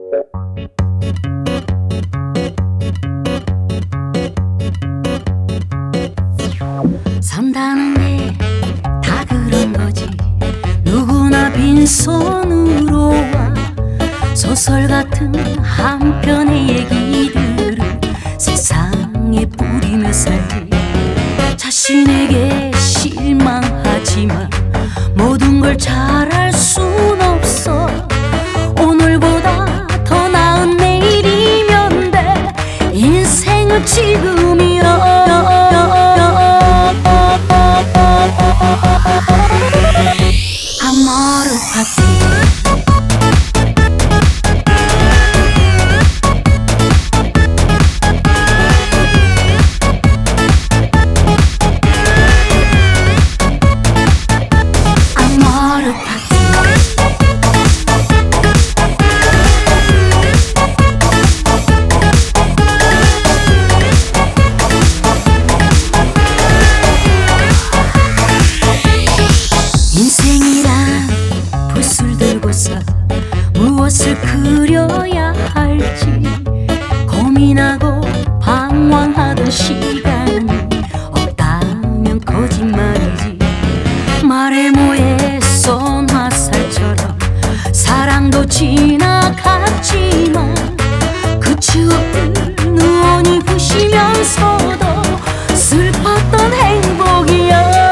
산다는 게 다 그런 거지. 누구나 빈손으로 와. 소설 같은 한 편의 얘기들을 세상에 뿌리며 살지. 자신에게 실망하지만 모든 걸 잘할 순 없어. 오늘보다 더 나은 내일이면 돼. 인생은 지금이야. 아모르 파티. 무엇을 그려야 할지 고민하고 방황하던 시간이 없다면 거짓말이지. 말에 뭐에 쏜 화살처럼 사랑도 지나갔지만 그 추억들 누원이 부시면서도 슬펐던 행복이야.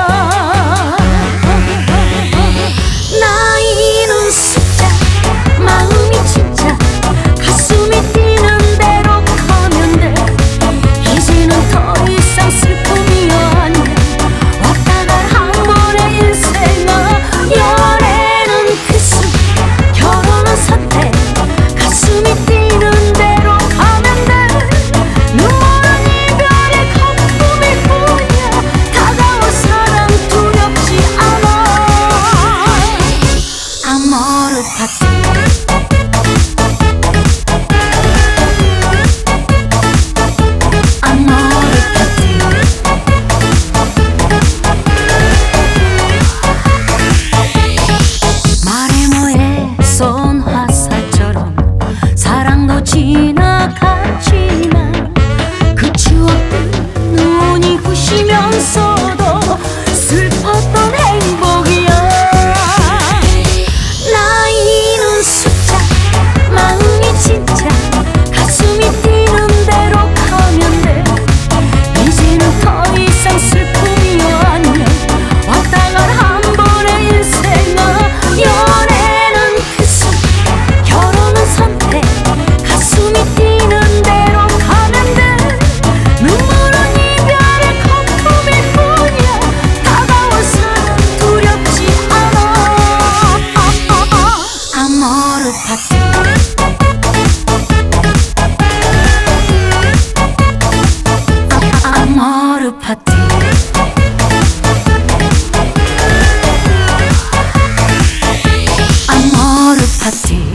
지나갔지만 그 추억들 눈이 부시면서도 슬펐던 행복이야. 나이는 숫자 마음이 진짜 가슴이 뛰는 대로 가면 돼. 이제는 더 이상 슬픔이 아니야. 왔다 간 한 번의 인생아. 연애는 기술 결혼은 선택 가슴이 뛰는 대로 가면 돼. 눈물은 이별의 거품일 뿐이야. 다가올 사랑 두렵지 않아. 아모르 파티. 아모르 파티. 아모르 파티.